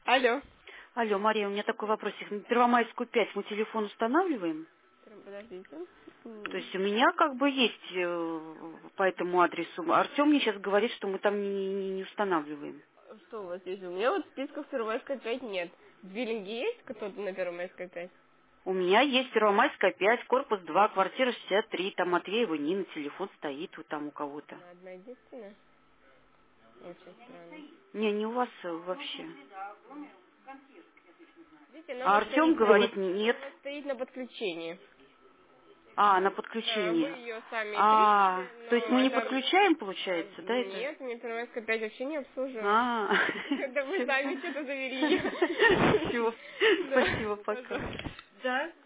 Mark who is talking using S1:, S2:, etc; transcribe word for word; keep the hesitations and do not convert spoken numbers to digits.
S1: Алло.
S2: Алло, Мария, у меня такой вопросик. На Первомайскую пять мы телефон устанавливаем?
S1: Подождите.
S2: То
S1: М,
S2: есть у меня как бы есть э, по этому адресу. Артем мне сейчас говорит, что мы там не, не- не устанавливаем.
S1: Что у вас есть? У меня вот в списках Первомайская пять нет. В Биллинге есть кто-то на Первомайской пять?
S2: У меня есть Первомайская пять, корпус два, квартира шестьдесят три, там Матвеева Нина, телефон стоит вот там у кого-то.
S1: Она одна единственная? Очень странно.
S2: Не, не у вас э, вообще.
S1: Видите, она у
S2: А
S1: вас
S2: Артем
S1: стоит на,
S2: говорит
S1: под-
S2: нет.
S1: она у вас стоит на подключении.
S2: А, на
S1: Да, вы
S2: подключение.
S1: ее сами
S2: А,
S1: ищете,
S2: то есть
S1: но
S2: мы не
S1: это...
S2: подключаем,
S1: а,
S2: получается, да, это?
S1: нет, мы Первомайская пять вообще не обслуживаем.
S2: А,
S1: Это вы
S2: все.
S1: сами что-то завели ее.
S2: Все.
S1: Да,
S2: Спасибо, пока.
S1: пожалуйста.
S2: Да?